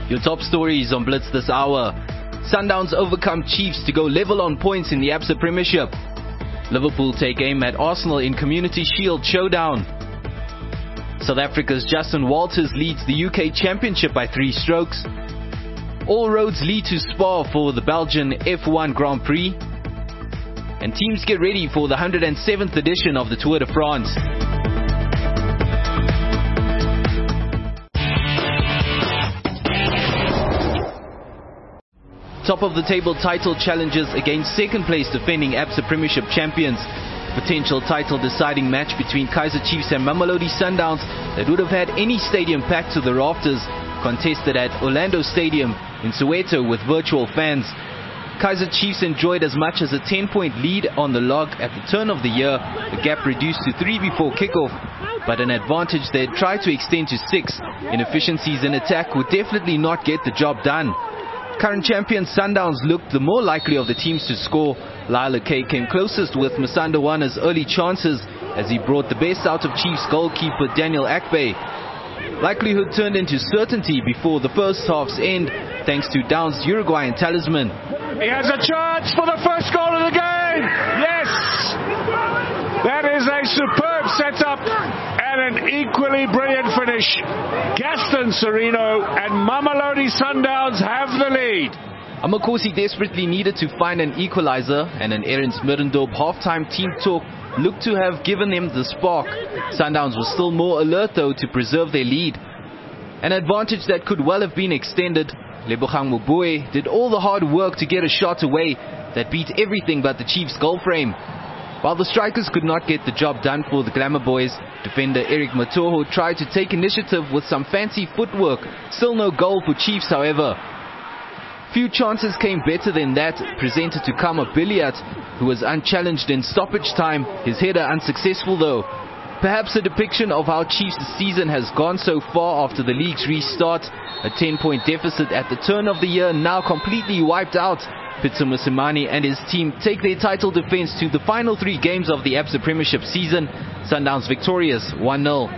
Your top stories on Blitz this hour. Sundowns overcome Chiefs to go level on points in the Absa Premiership. Liverpool take aim at Arsenal in Community Shield showdown. South Africa's Justin Walters leads the UK Championship by 3 strokes. All roads lead to Spa for the Belgian F1 Grand Prix. And teams get ready for the 107th edition of the Tour de France. Top of the table title challenges against second place defending Absa Premiership champions. Potential title deciding match between Kaizer Chiefs and Mamelodi Sundowns that would have had any stadium packed to the rafters, contested at Orlando Stadium in Soweto with virtual fans. Kaizer Chiefs enjoyed as much as a 10-point lead on the log at the turn of the year, the gap reduced to 3 before kickoff, but an advantage they tried to extend to 6. Inefficiencies in attack would definitely not get the job done. Current champion Sundowns looked the more likely of the teams to score. Lyle Kay came closest with Masanda Wana's early chances as he brought the best out of Chiefs goalkeeper Daniel Akpe. Likelihood turned into certainty before the first half's end thanks to Downs' Uruguayan talisman. He has a chance for the first goal of the game. Yes! That is a superb setup and an equally brilliant finish. Gaston Sereno and Mamelodi Sundowns have the lead. Amakosi desperately needed to find an equalizer, and an Erens Middendorp half-time team talk looked to have given them the spark. Sundowns was still more alert though to preserve their lead. An advantage that could well have been extended. Lebogang Mobue did all the hard work to get a shot away that beat everything but the Chiefs' goal frame. While the strikers could not get the job done for the Glamour Boys, defender Eric Matoho tried to take initiative with some fancy footwork. Still no goal for Chiefs, however. Few chances came better than that, presented to Kama Billiat, who was unchallenged in stoppage time, his header unsuccessful though. Perhaps a depiction of how Chiefs' season has gone so far after the league's restart. A 10-point deficit at the turn of the year now completely wiped out. Pitso Mosimane and his team take their title defense to the final 3 games of the Absa Premiership season. Sundowns victorious 1-0.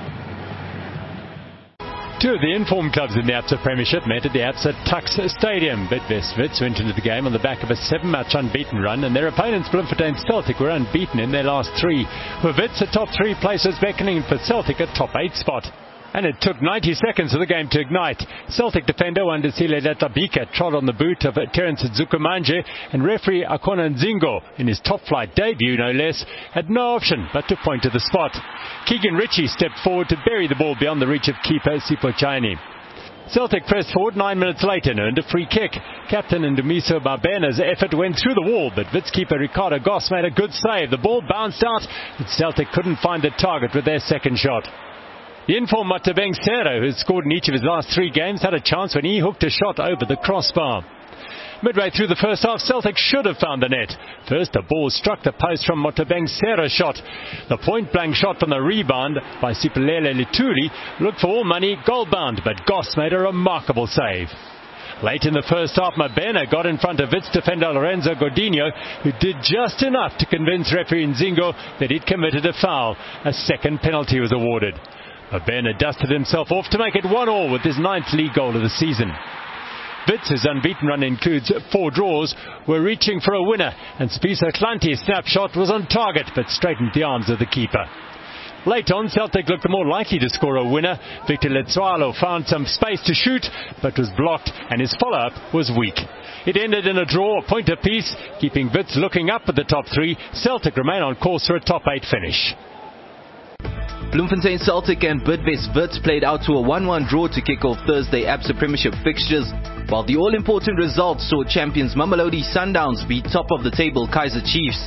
2 of the informed clubs in the Absa Premiership met at the Absa Tuks Stadium. Bidvest Wits went into the game on the back of a 7-match unbeaten run, and their opponents Bloemfontein Celtic were unbeaten in their last 3. With Wits at top 3 places beckoning for Celtic a top 8 spot. And it took 90 seconds for the game to ignite. Celtic defender Wandisile Databika trod on the boot of Terence Zukumanje, and referee Akona Nzingo, in his top flight debut no less, had no option but to point to the spot. Keegan Ritchie stepped forward to bury the ball beyond the reach of keeper Sipho Chani. Celtic pressed forward 9 minutes later and earned a free kick. Captain Ndumiso Babena's effort went through the wall, but Wits keeper Ricardo Goss made a good save. The ball bounced out, but Celtic couldn't find the target with their second shot. The informed Matabeng Sero, who had scored in each of his last 3 games, had a chance when he hooked a shot over the crossbar. Midway through the first half, Celtic should have found the net. First, the ball struck the post from Matabeng Sero's shot. The point-blank shot from the rebound by Sipilele Lituli looked for all money goal-bound, but Goss made a remarkable save. Late in the first half, Mabena got in front of Wits defender Lorenzo Godinho, who did just enough to convince referee Nzingo that he'd committed a foul. A second penalty was awarded. Mabena dusted himself off to make it 1-1 with his 9th league goal of the season. Wits' unbeaten run includes 4 draws, were reaching for a winner, and Spisa Klanti's snapshot was on target but straightened the arms of the keeper. Late on, Celtic looked more likely to score a winner. Victor Letsoalo found some space to shoot but was blocked, and his follow-up was weak. It ended in a draw, a point apiece, keeping Wits looking up at the top 3. Celtic remain on course for a top 8 finish. Bloemfontein Celtic and Bidvest Wits played out to a 1-1 draw to kick off Thursday Absa Premiership fixtures, while the all-important result saw champions Mamelodi Sundowns beat top of the table Kaizer Chiefs.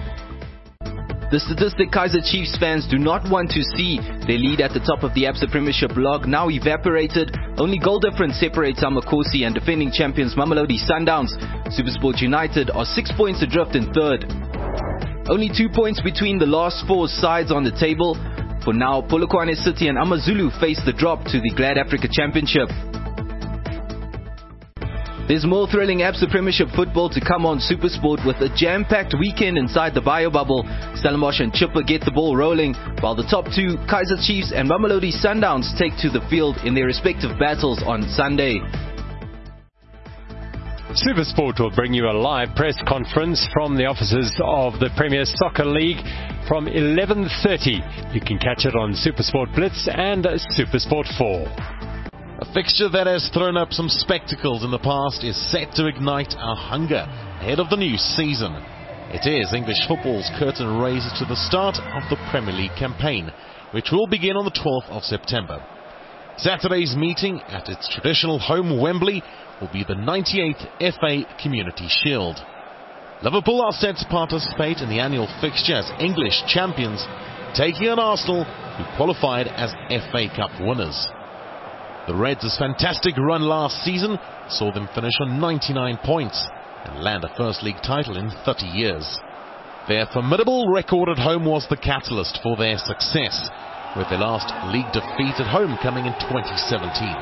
The statistic Kaizer Chiefs fans do not want to see, their lead at the top of the Absa Premiership log now evaporated. Only goal difference separates Amakosi and defending champions Mamelodi Sundowns. SuperSport United are 6 points adrift in 3rd. Only 2 points between the last 4 sides on the table. For now, Polokwane City and AmaZulu face the drop to the Glad Africa Championship. There's more thrilling Absa Premiership football to come on SuperSport with a jam-packed weekend inside the Bio Bubble. Stellenbosch and Chipper get the ball rolling, while the top two, Kaizer Chiefs and Mamelodi Sundowns, take to the field in their respective battles on Sunday. SuperSport will bring you a live press conference from the offices of the Premier Soccer League from 11:30. You can catch it on SuperSport Blitz and SuperSport 4. A fixture that has thrown up some spectacles in the past is set to ignite our hunger ahead of the new season. It is English football's curtain raiser to the start of the Premier League campaign, which will begin on the 12th of September. Saturday's meeting at its traditional home Wembley will be the 98th FA Community Shield. Liverpool are set to participate in the annual fixture as English champions, taking on Arsenal, who qualified as FA Cup winners. The Reds' fantastic run last season saw them finish on 99 points and land a First League title in 30 years. Their formidable record at home was the catalyst for their success, with their last league defeat at home coming in 2017.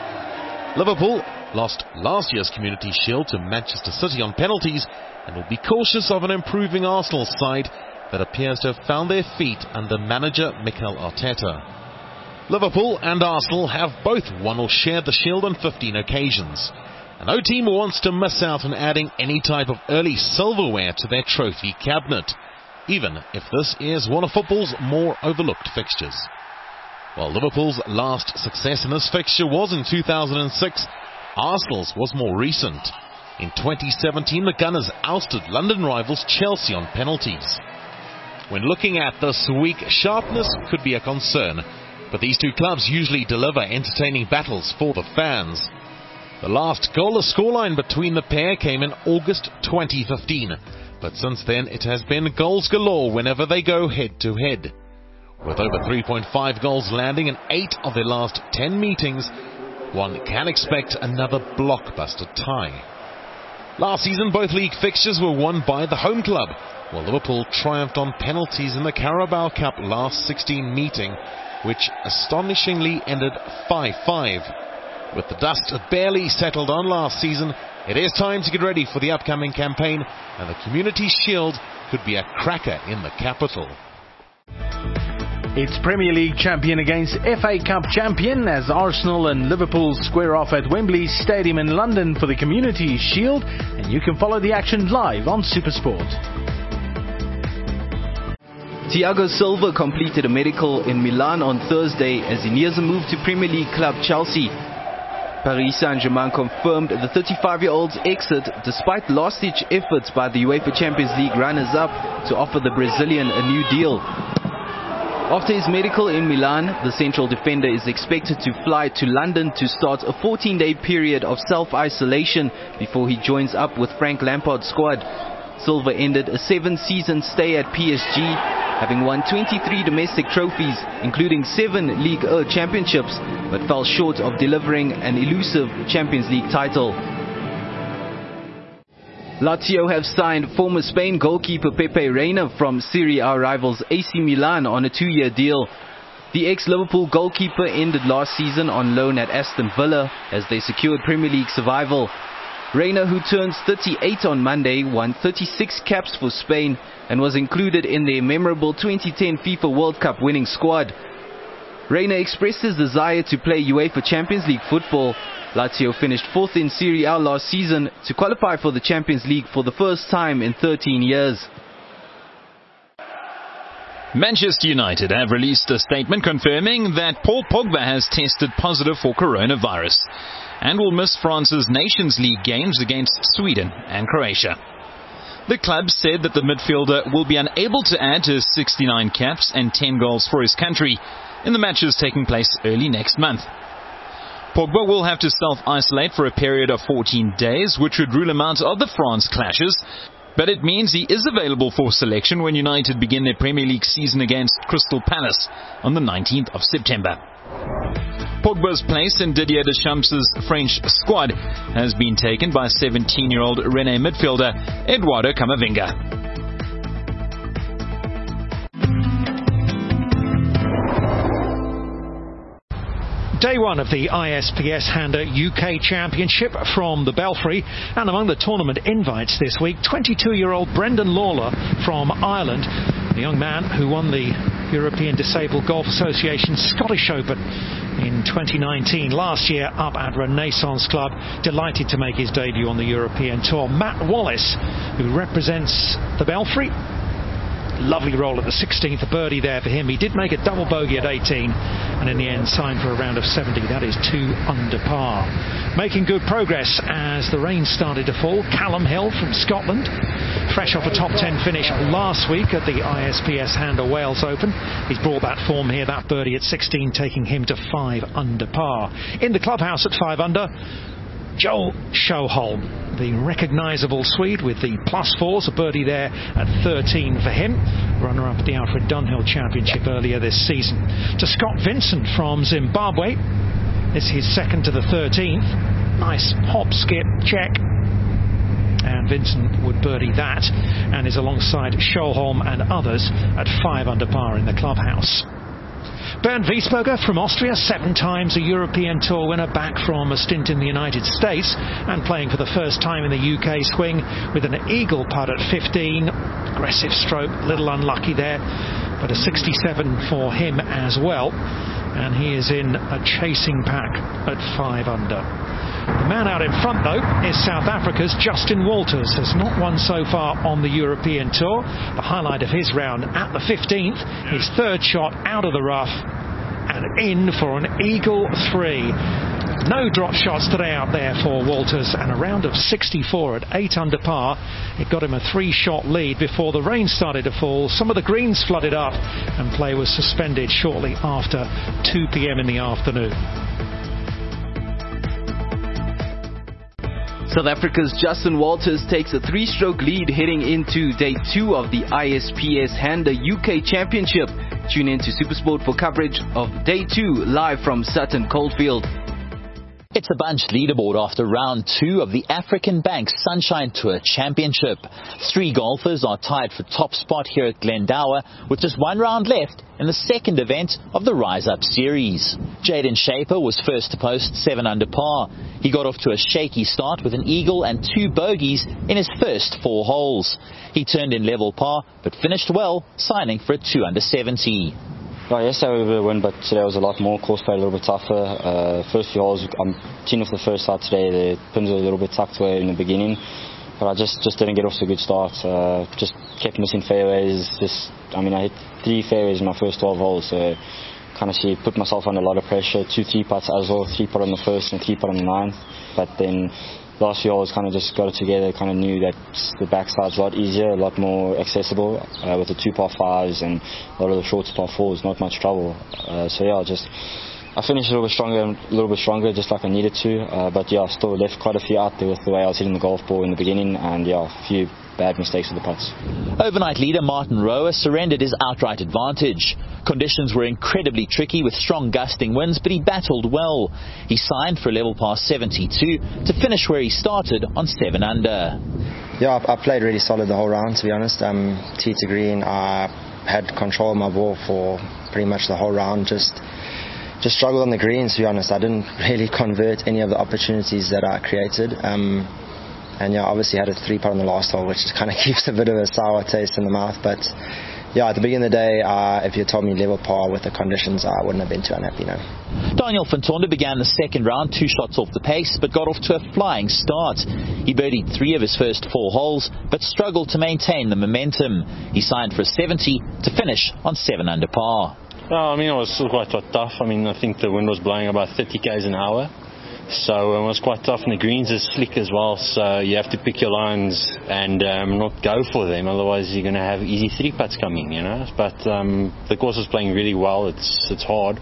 Liverpool lost last year's Community Shield to Manchester City on penalties and will be cautious of an improving Arsenal side that appears to have found their feet under manager Mikel Arteta. Liverpool and Arsenal have both won or shared the Shield on 15 occasions, and no team wants to miss out on adding any type of early silverware to their trophy cabinet, even if this is one of football's more overlooked fixtures. While Liverpool's last success in this fixture was in 2006, Arsenal's was more recent. In 2017, the Gunners ousted London rivals Chelsea on penalties. When looking at this week, sharpness could be a concern, but these two clubs usually deliver entertaining battles for the fans. The last goalless scoreline between the pair came in August 2015, but since then it has been goals galore whenever they go head-to-head. With over 3.5 goals landing in 8 of their last 10 meetings, one can expect another blockbuster tie. Last season, both league fixtures were won by the home club, while Liverpool triumphed on penalties in the Carabao Cup last 16 meeting, which astonishingly ended 5-5. With the dust barely settled on last season, it is time to get ready for the upcoming campaign, and the Community Shield could be a cracker in the capital. It's Premier League champion against FA Cup champion as Arsenal and Liverpool square off at Wembley Stadium in London for the Community Shield, and you can follow the action live on SuperSport. Thiago Silva completed a medical in Milan on Thursday as he nears a move to Premier League club Chelsea. Paris Saint-Germain confirmed the 35-year-old's exit despite last-ditch efforts by the UEFA Champions League runners-up to offer the Brazilian a new deal. After his medical in Milan, the central defender is expected to fly to London to start a 14-day period of self-isolation before he joins up with Frank Lampard's squad. Silva ended a 7-season stay at PSG, having won 23 domestic trophies, including 7 Ligue 1 championships, but fell short of delivering an elusive Champions League title. Lazio have signed former Spain goalkeeper Pepe Reina from Serie A rivals AC Milan on a 2-year deal. The ex-Liverpool goalkeeper ended last season on loan at Aston Villa as they secured Premier League survival. Reina, who turns 38 on Monday, won 36 caps for Spain and was included in their memorable 2010 FIFA World Cup winning squad. Reina expressed his desire to play UEFA Champions League football. Lazio finished 4th in Serie A last season to qualify for the Champions League for the first time in 13 years. Manchester United have released a statement confirming that Paul Pogba has tested positive for coronavirus and will miss France's Nations League games against Sweden and Croatia. The club said that the midfielder will be unable to add to his 69 caps and 10 goals for his country in the matches taking place early next month. Pogba will have to self-isolate for a period of 14 days, which would rule him out of the France clashes, but it means he is available for selection when United begin their Premier League season against Crystal Palace on the 19th of September. Pogba's place in Didier Deschamps' French squad has been taken by 17-year-old Rennes midfielder Eduardo Camavinga. Day one of the ISPS Hander UK Championship from the Belfry, and among the tournament invites this week, 22-year-old Brendan Lawler from Ireland, the young man who won the European Disabled Golf Association Scottish Open in 2019, last year up at Renaissance Club, delighted to make his debut on the European Tour. Matt Wallace, who represents the Belfry, lovely roll at the 16th, a birdie there for him. He did make a double bogey at 18 and in the end signed for a round of 70. That is 2 under par. Making good progress as the rain started to fall. Callum Hill from Scotland, fresh off a top 10 finish last week at the ISPS Hander Wales Open. He's brought that form here, that birdie at 16 taking him to 5 under par. In the clubhouse at 5 under, Joel Sjöholm, the recognisable Swede with the +4s, a birdie there at 13 for him. Runner-up at the Alfred Dunhill Championship earlier this season. To Scott Vincent from Zimbabwe. This is his second to the 13th. Nice hop, skip, check. And Vincent would birdie that and is alongside Sjöholm and others at 5 under par in the clubhouse. Bernd Wiesberger from Austria, 7 times a European Tour winner, back from a stint in the United States and playing for the first time in the UK swing with an eagle putt at 15. Aggressive stroke, a little unlucky there, but a 67 for him as well. And he is in a chasing pack at 5 under. The man out in front, though, is South Africa's Justin Walters. Has not won so far on the European Tour. The highlight of his round at the 15th, his third shot out of the rough and in for an eagle 3. No drop shots today out there for Walters, and a round of 64 at 8 under par. It got him a 3-shot lead before the rain started to fall. Some of the greens flooded up and play was suspended shortly after 2 p.m. in the afternoon. South Africa's Justin Walters takes a 3-stroke lead heading into day 2 of the ISPS Hander UK Championship. Tune in to SuperSport for coverage of day 2 live from Sutton Coldfield. It's a bunched leaderboard after round 2 of the African Bank Sunshine Tour Championship. 3 golfers are tied for top spot here at Glendower with just 1 round left in the second event of the Rise Up series. Jaden Shaper was first to post 7 under par. He got off to a shaky start with an eagle and 2 bogeys in his first 4 holes. He turned in level par but finished well, signing for a 2 under 70. Well, yesterday we were win, but today was a lot more. Course play a little bit tougher. First few holes, I'm teeing off the first side today. The pins were a little bit tucked away in the beginning, but I just didn't get off to a good start. Just kept missing fairways. I hit 3 fairways in my first 12 holes, so kind of put myself under a lot of pressure. 2 3-putts as well, 3-putt on the first and 3-putt on the 9th. But then last few holes kind of just got it together, kind of knew that the backside's a lot easier, a lot more accessible with the 2 par 5s and a lot of the shorter par 4s, not much trouble. So yeah, I finished a little bit stronger, just like I needed to. But yeah, I still left quite a few out there with the way I was hitting the golf ball in the beginning, and yeah, a few bad mistakes with the putts. Overnight leader Martin Rowe surrendered his outright advantage. Conditions were incredibly tricky with strong gusting winds, but he battled well. He signed for a level par 72 to finish where he started on 7 under. Yeah, I played really solid the whole round, to be honest. Tee to green, I had control of my ball for pretty much the whole round. Just struggled on the greens, to be honest. I didn't really convert any of the opportunities that I created. And yeah, obviously had a 3-putt on the last hole, which kind of keeps a bit of a sour taste in the mouth. But yeah, at the beginning of the day, if you told me level par with the conditions, I wouldn't have been too unhappy, no. Daniel Fantonda began the second round 2 shots off the pace, but got off to a flying start. He birdied 3 of his first 4 holes, but struggled to maintain the momentum. He signed for a 70 to finish on 7 under par. It was quite tough. I think the wind was blowing about 30 k's an hour. So it was quite tough, and the greens are slick as well, so you have to pick your lines and not go for them, otherwise you're going to have easy 3-putts coming, But the course was playing really well. It's hard.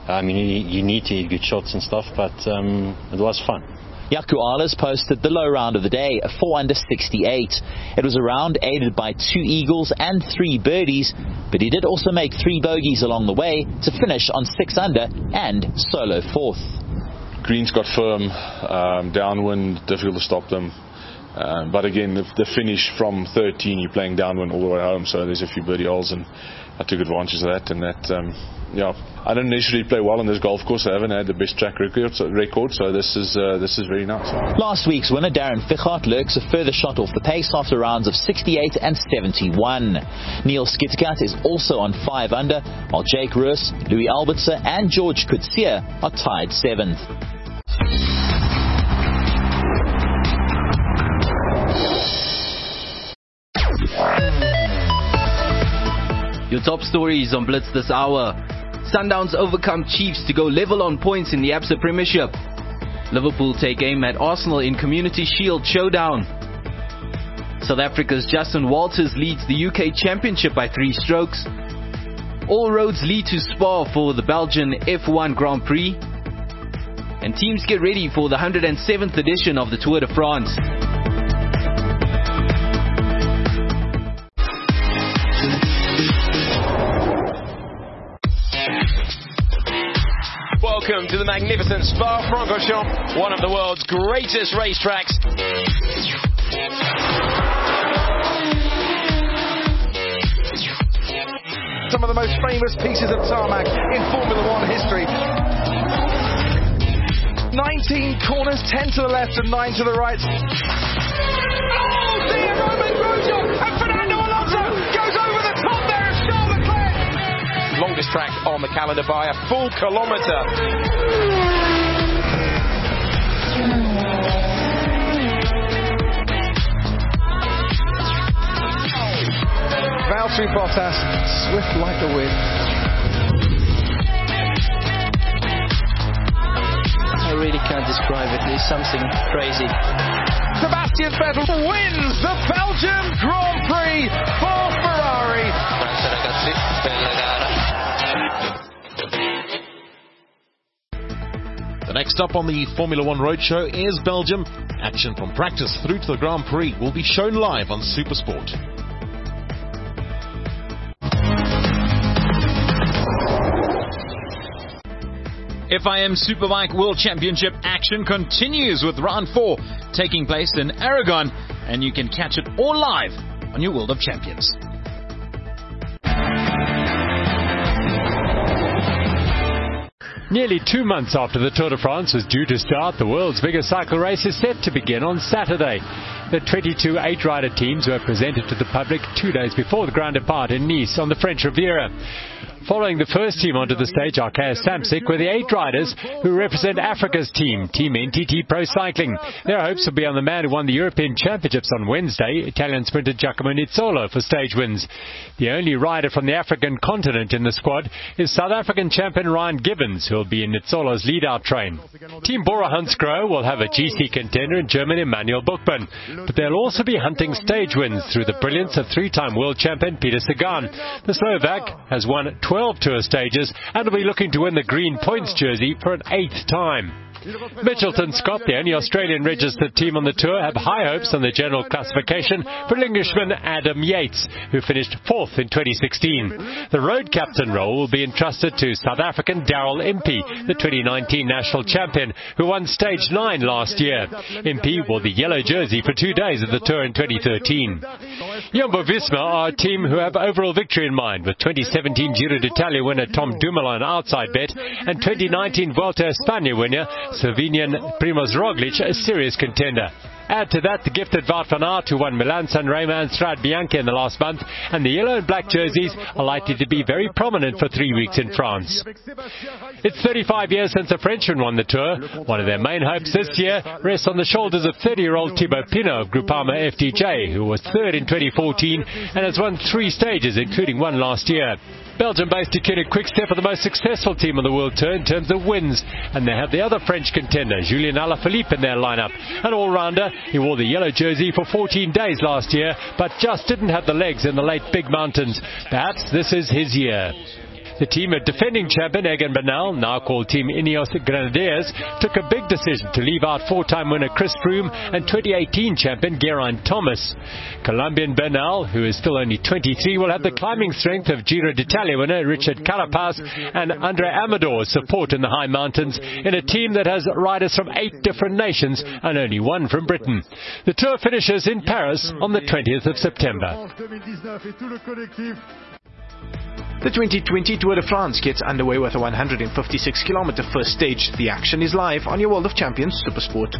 You need to hit good shots and stuff, but it was fun. Jaco Alers posted the low round of the day, a 4 under 68. It was a round aided by 2 eagles and 3 birdies, but he did also make 3 bogeys along the way to finish on 6 under and solo 4th. Greens got firm, downwind, difficult to stop them. But again, the finish from 13, you're playing downwind all the way home, so there's a few birdie holes, and I took advantage of that. And that, I don't necessarily play well on this golf course. I haven't had the best track record, so this is very nice. Last week's winner Darren Fichart lurks a further shot off the pace after rounds of 68 and 71. Neil Skittercat is also on 5 under, while Jake Roos, Louis Albertse and George Coetzee are tied 7th. Your top stories on Blitz this hour. Sundowns overcome Chiefs to go level on points in the ABSA Premiership. Liverpool take aim at Arsenal in Community Shield showdown. South Africa's Justin Walters leads the UK Championship by 3 strokes. All roads lead to Spa for the Belgian F1 Grand Prix. And teams get ready for the 107th edition of the Tour de France. Welcome to the magnificent Spa-Francorchamps, one of the world's greatest racetracks. Some of the most famous pieces of tarmac in Formula One history. 19 corners, 10 to the left and 9 to the right. Oh dear, Roman Grosjean and Fernando Alonso goes over the top there of Charles Leclerc. Longest track on the calendar by a full kilometre. Valtteri Bottas, swift like the wind. I really can't describe it. It's something crazy. Sebastian Vettel wins the Belgian Grand Prix for Ferrari. The next up on the Formula One Roadshow is Belgium. Action from practice through to the Grand Prix will be shown live on Supersport. FIM Superbike World Championship action continues with round 4 taking place in Aragon, and you can catch it all live on your World of Champions. Nearly 2 months after the Tour de France was due to start, the world's biggest cycle race is set to begin on Saturday. The 22 8-rider teams were presented to the public 2 days before the Grand Depart in Nice on the French Riviera. Following the first team onto the stage, Arkeas Samsic, were the 8 riders who represent Africa's team, Team NTT Pro Cycling. Their hopes will be on the man who won the European Championships on Wednesday, Italian sprinter Giacomo Nizzolo, for stage wins. The only rider from the African continent in the squad is South African champion Ryan Gibbons, who will be in Nizzolo's lead-out train. Team Bora Hansgrohe will have a GC contender in German Emanuel Buchmann, but they'll also be hunting stage wins through the brilliance of 3-time world champion Peter Sagan. The Slovak has won 12 tour stages and will be looking to win the green points jersey for an 8th time. Mitchelton Scott, the only Australian registered team on the tour, have high hopes on the general classification for Englishman Adam Yates, who finished 4th in 2016. The road captain role will be entrusted to South African Daryl Impey, the 2019 national champion, who won stage 9 last year. Impey wore the yellow jersey for 2 days of the tour in 2013. Jumbo-Visma are a team who have overall victory in mind, with 2017 Giro d'Italia winner Tom Dumoulin outside bet and 2019 Vuelta a España winner Slovenian Primož Roglic a serious contender. Add to that the gifted Wout van Aert, who won Milan-San Remo and Strade Bianche in the last month, and the yellow and black jerseys are likely to be very prominent for 3 weeks in France. It's 35 years since a Frenchman won the Tour. One of their main hopes this year rests on the shoulders of 30-year-old Thibaut Pinot of Groupama FDJ, who was 3rd in 2014 and has won 3 stages, including one last year. Belgium-based Deceuninck Quick-Step are the most successful team on the World Tour in terms of wins, and they have the other French contender, Julien Alaphilippe, in their lineup. An all-rounder, he wore the yellow jersey for 14 days last year, but just didn't have the legs in the late big mountains. Perhaps this is his year. The team of defending champion Egan Bernal, now called Team Ineos Grenadiers, took a big decision to leave out four-time winner Chris Froome and 2018 champion Geraint Thomas. Colombian Bernal, who is still only 23, will have the climbing strength of Giro d'Italia winner Richard Carapaz and Andre Amador's support in the high mountains in a team that has riders from 8 different nations and only one from Britain. The tour finishes in Paris on the 20th of September. The 2020 Tour de France gets underway with a 156-kilometer first stage. The action is live on your World of Champions Supersport.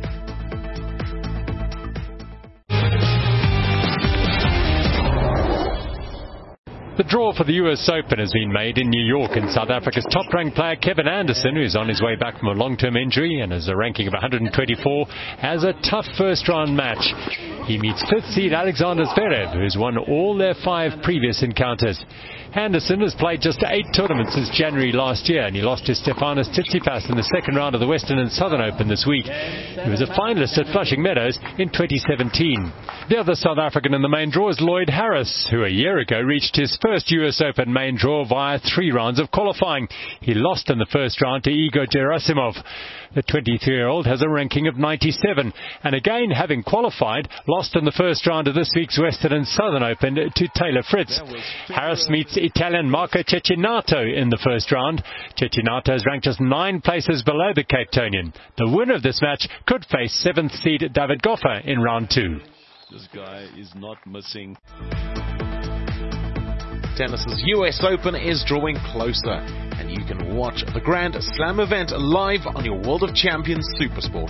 The draw for the US Open has been made in New York, and South Africa's top-ranked player Kevin Anderson, who's on his way back from a long-term injury and has a ranking of 124, has a tough first-round match. He meets 5th seed Alexander Zverev, who's won all their 5 previous encounters. Anderson has played just 8 tournaments since January last year, and he lost to Stefanos Tsitsipas in the second round of the Western and Southern Open this week. He was a finalist at Flushing Meadows in 2017. The other South African in the main draw is Lloyd Harris, who a year ago reached his first US Open main draw via 3 rounds of qualifying. He lost in the first round to Igor Gerasimov. The 23-year-old has a ranking of 97, and again, having qualified, lost in the first round of this week's Western and Southern Open to Taylor Fritz. Harris meets Italian Marco Cecchinato in the first round. Cecchinato is ranked just 9 places below the Cape Townian. The winner of this match could face 7th seed David Goffer in round 2. This guy is not missing. Tennis's US Open is drawing closer, and you can watch the Grand Slam event live on your World of Champions Supersport.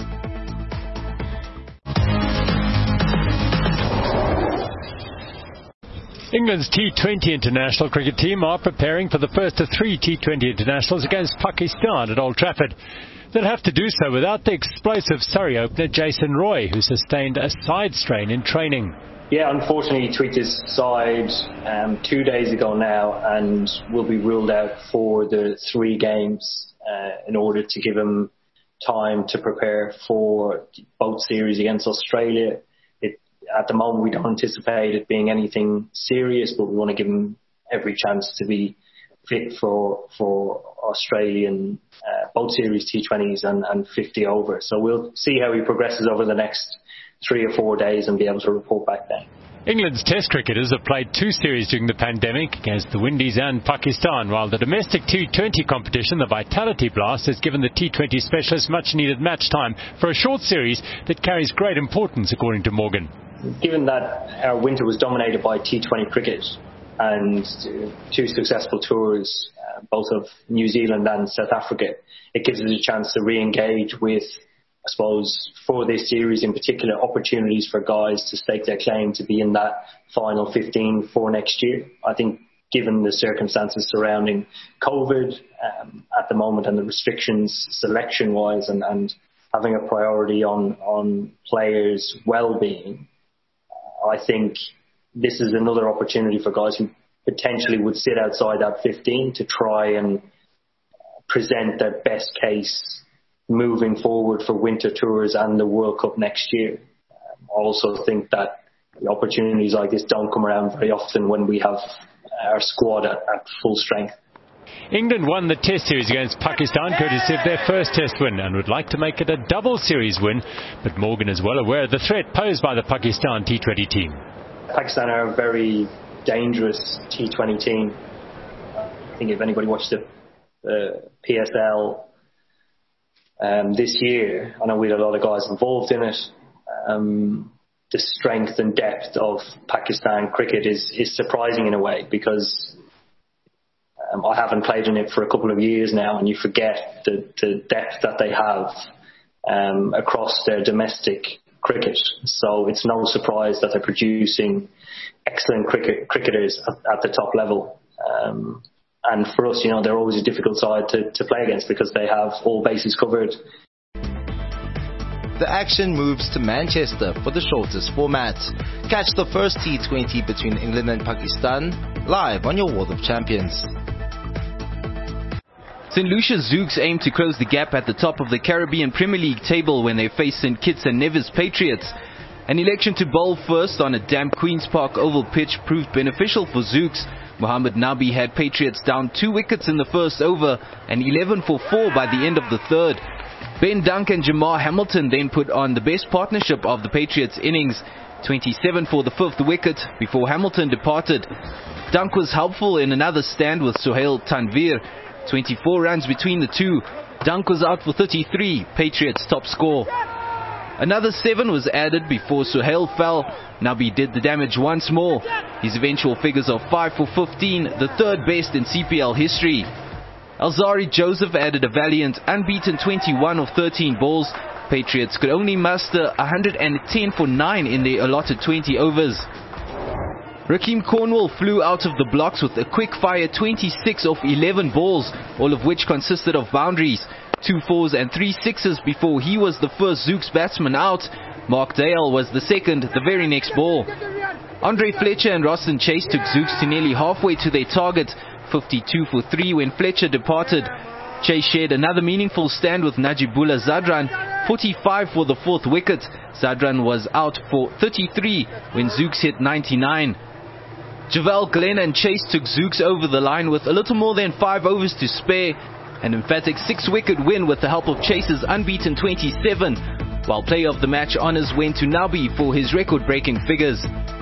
England's T20 international cricket team are preparing for the first of 3 T20 internationals against Pakistan at Old Trafford. They'll have to do so without the explosive Surrey opener Jason Roy, who sustained a side strain in training. Yeah, unfortunately he tweaked his side 2 days ago now and will be ruled out for the 3 games in order to give him time to prepare for both series against Australia. At the moment we don't anticipate it being anything serious, but we want to give him every chance to be fit for Australian both series T20s and 50 over. So we'll see how he progresses over the next 3 or 4 days and be able to report back then. England's Test cricketers have played 2 series during the pandemic against the Windies and Pakistan, while the domestic T20 competition, the Vitality Blast, has given the T20 specialists much-needed match time for a short series that carries great importance, according to Morgan. Given that our winter was dominated by T20 cricket and 2 successful tours, both of New Zealand and South Africa, it gives us a chance to re-engage with, I suppose, for this series in particular, opportunities for guys to stake their claim to be in that final 15 for next year. I think given the circumstances surrounding COVID at the moment and the restrictions selection-wise and having a priority on players' well-being, I think this is another opportunity for guys who potentially would sit outside that 15 to try and present their best case moving forward for winter tours and the World Cup next year. I also think that the opportunities like this don't come around very often when we have our squad at full strength. England won the Test series against Pakistan courtesy of their first Test win and would like to make it a double series win, but Morgan is well aware of the threat posed by the Pakistan T20 team. Pakistan are a very dangerous T20 team. I think if anybody watched the PSL this year, I know we had a lot of guys involved in it. The strength and depth of Pakistan cricket is surprising in a way, because I haven't played in it for a couple of years now, and you forget the depth that they have across their domestic cricket. So it's no surprise that they're producing excellent cricketers at the top level. And for us, they're always a difficult side to play against because they have all bases covered. The action moves to Manchester for the shortest format. Catch the first T20 between England and Pakistan live on your World of Champions. St. Lucia Zouks aim to close the gap at the top of the Caribbean Premier League table when they face St. Kitts and Nevis Patriots. An election to bowl first on a damp Queen's Park Oval pitch proved beneficial for Zouks, Mohamed Nabi had Patriots down 2 wickets in the first over and 11 for 4 by the end of the third. Ben Dunk and Jamar Hamilton then put on the best partnership of the Patriots innings, 27 for the 5th wicket before Hamilton departed. Dunk was helpful in another stand with Sohail Tanvir, 24 runs between the two. Dunk was out for 33, Patriots' top score. Another 7 was added before Sohail fell. Nabi did the damage once more. His eventual figures are 5 for 15, the third best in CPL history. Alzari Joseph added a valiant, unbeaten 21 of 13 balls. Patriots could only muster 110 for 9 in their allotted 20 overs. Rakeem Cornwall flew out of the blocks with a quick-fire 26 of 11 balls, all of which consisted of boundaries. 2 4s and 3 6s before he was the first Zouks batsman out. Mark Dale was the second the very next ball. Andre Fletcher and Roston Chase took Zouks to nearly halfway to their target, 52 for 3 when Fletcher departed. Chase shared another meaningful stand with Najibullah Zadran, 45 for the 4th wicket. Zadran was out for 33 when Zouks hit 99. Javel Glenn and Chase took Zouks over the line with a little more than 5 overs to spare. An emphatic 6-wicket win with the help of Chase's unbeaten 27, while player of the match honours went to Nabi for his record-breaking figures.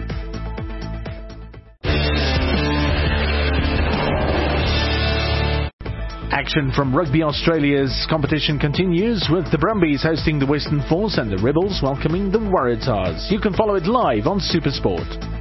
Action from Rugby Australia's competition continues with the Brumbies hosting the Western Force and the Rebels welcoming the Waratahs. You can follow it live on SuperSport.